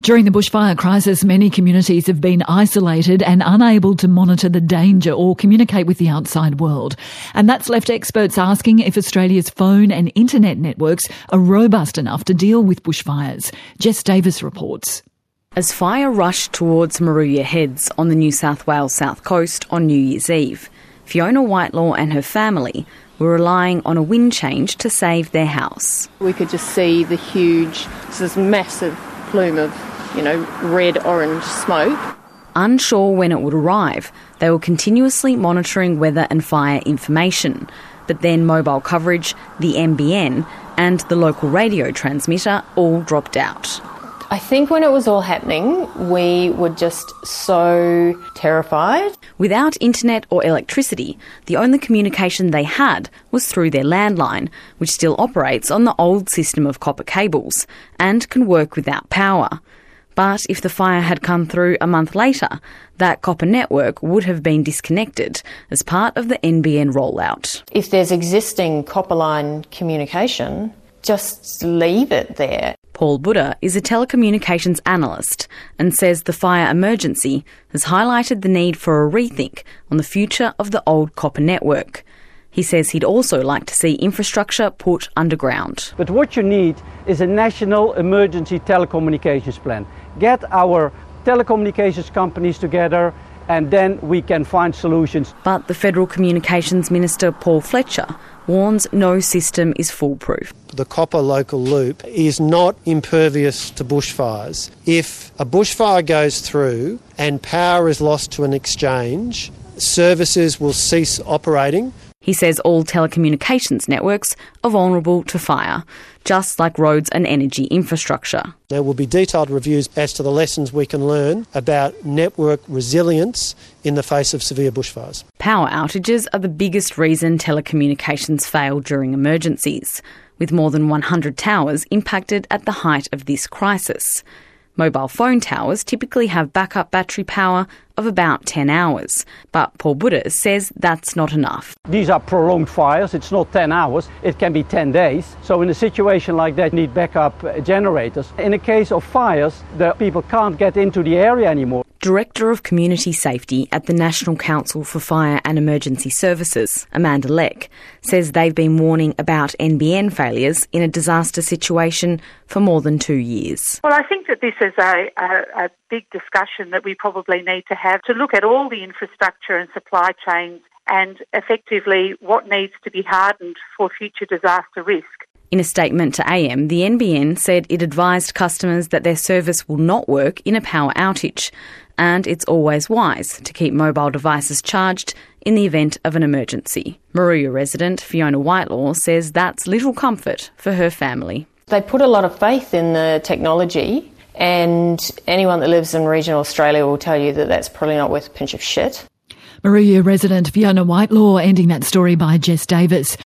During the bushfire crisis, many communities have been isolated and unable to monitor the danger or communicate with the outside world. And that's left experts asking if Australia's phone and internet networks are robust enough to deal with bushfires. Jess Davis reports. As fire rushed towards Moruya Heads on the New South Wales south coast on New Year's Eve, Fiona Whitelaw and her family were relying on a wind change to save their house. We could just see the huge, this massive plume of red-orange smoke. Unsure when it would arrive, they were continuously monitoring weather and fire information. But then mobile coverage, the NBN and the local radio transmitter all dropped out. I think when it was all happening, we were just so terrified. Without internet or electricity, the only communication they had was through their landline, which still operates on the old system of copper cables and can work without power. But if the fire had come through a month later, that copper network would have been disconnected as part of the NBN rollout. If there's existing copper line communication, just leave it there. Paul Buddha is a telecommunications analyst and says the fire emergency has highlighted the need for a rethink on the future of the old copper network. He says he'd also like to see infrastructure put underground. But what you need is a national emergency telecommunications plan. Get our telecommunications companies together and then we can find solutions. But the Federal Communications Minister Paul Fletcher warns no system is foolproof. The copper local loop is not impervious to bushfires. If a bushfire goes through and power is lost to an exchange, services will cease operating. He says all telecommunications networks are vulnerable to fire, just like roads and energy infrastructure. There will be detailed reviews as to the lessons we can learn about network resilience in the face of severe bushfires. Power outages are the biggest reason telecommunications fail during emergencies, with more than 100 towers impacted at the height of this crisis. Mobile phone towers typically have backup battery power of about 10 hours, but Paul Buddha says that's not enough. These are prolonged fires, it's not 10 hours, it can be 10 days. So in a situation like that, you need backup generators. In a case of fires, the people can't get into the area anymore. Director of Community Safety at the National Council for Fire and Emergency Services, Amanda Leck, says they've been warning about NBN failures in a disaster situation for more than 2 years. Well, I think that this is a big discussion that we probably need to have to look at all the infrastructure and supply chains and effectively what needs to be hardened for future disaster risk. In a statement to AM, the NBN said it advised customers that their service will not work in a power outage, and it's always wise to keep mobile devices charged in the event of an emergency. Moruya resident Fiona Whitelaw says that's little comfort for her family. They put a lot of faith in the technology, and anyone that lives in regional Australia will tell you that that's probably not worth a pinch of shit. Moruya resident Fiona Whitelaw ending that story by Jess Davis.